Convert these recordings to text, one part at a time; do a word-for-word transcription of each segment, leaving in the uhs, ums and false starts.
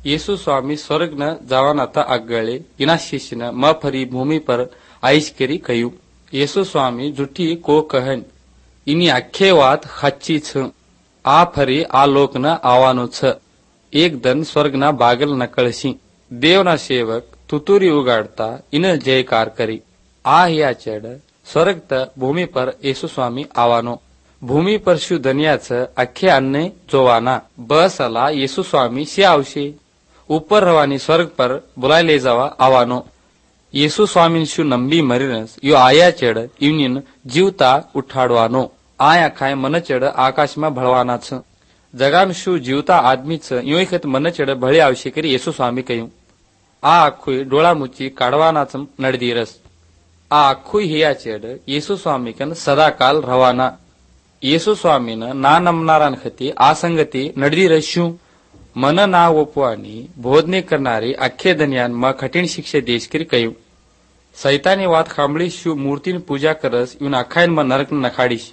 यीशु स्वामी स्वर्ग न जवाना था अगले इना शिष्य न म फरी भूमि पर आइश करी कयु। यीशु स्वामी जुठी को कहन इनी आखे वात खाची छ आ फरी आ लोक न आवानो छ। एक दन स्वर्ग ना बागल न कळशी देवना सेवक तुतुरी उगाड़ता इन जयकार करी आ या चढ़ स्वर्ग त भूमि पर यीशु स्वामी आवानो। भूमि पर शु दुनिया छ अखे अन्ने जोवाना बसला यीशु स्वामी से आवशे ऊपर रवानी स्वर्ग पर बुलाय ले जावा आवानो। यीशु स्वामी शु नंबी मरीनस यो आया चढ़ यूनियन जीवता उठाड़वानो आया खाए मन चढ़ आकाश में भळवाना छ। जगाम शु जीवता आदमी छ यो खत मन चढ़ भळे आवशे करी यीशु स्वामी कयु। आ आखुई डोळा मुची काढवाना छ नडदीरस आ आखुई हिया चढ़ यीशु स्वामी कन सदा काल रवाना। यीशु स्वामी न ना नमनारान खती आ संगती नडदीरस शु मन ना ओपवानी बोधने करणारी अख्खे दनियान म कठीण शिक्षे देश करी कयु। सैतानी वात खांबळी शु मूर्तीन पूजा करस यून अखायन म नरक नखाडीश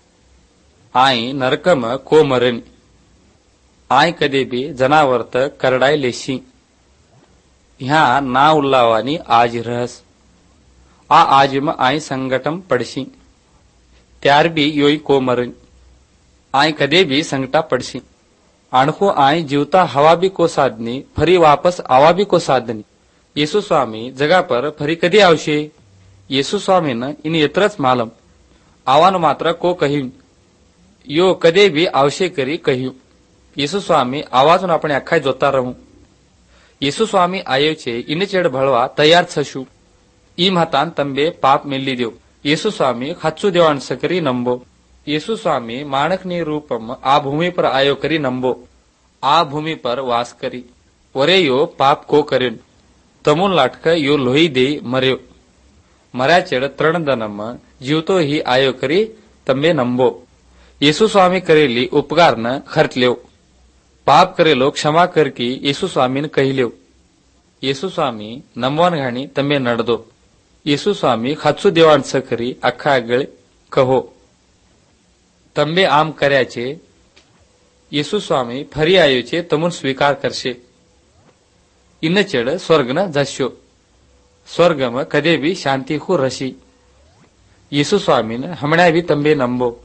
आई नरक म को मरन आय कदे भी जनावर्त करडाय लेशी ह्या ना उल्लावानी आज रहस आ आज म आय संगटम पडशी त्यार भी योई को मरन आय कदे भी संगटा पडशी आणखो आय जीवता हवा भी को साधनी फरी वापस आवा भी को साधनी। यीशु स्वामी जगा पर फरी कधी आवशे यीशु स्वामी न इन यत्रच मालम आवान मात्र को कहिन यो कदे भी आवशे करी कहियो। यीशु स्वामी आवाजून अपने अखाय जोता रहूं। यीशु स्वामी आयो छे इन चेड़ भळवा तैयार छशु ई महतान तंबे पाप मिली देव। यीशु स्वामी खाचू देवान सकरी नंबो। यीशु स्वामी माणकनी रूपम आ भूमि पर आयो करी नंबो आ भूमि पर वास करी वरे यो पाप को करेन तमुन लाटक यो लोही दे मर्यो मर्या चेड़ त्रण दनम जीवतो ही आयो करी तंबे नंबो। यीशु स्वामी करेली उपकार न खर्च लेव पाप करेलो क्षमा करकी यीशु स्वामी ने कही लेव। यीशु स्वामी नमवान घाणी तंबे नडदो। यीशु स्वामी खाचू देवान सकरी अखा अगळे कहो तंबे आम कर्याचे यीशु स्वामी फरी आयो छे तमुन स्वीकार करशे इन चेड़ स्वर्ग न जस्यो स्वर्ग में कदे भी शांति को रशी। यीशु स्वामी ने हमण्या भी तंबे नंबो।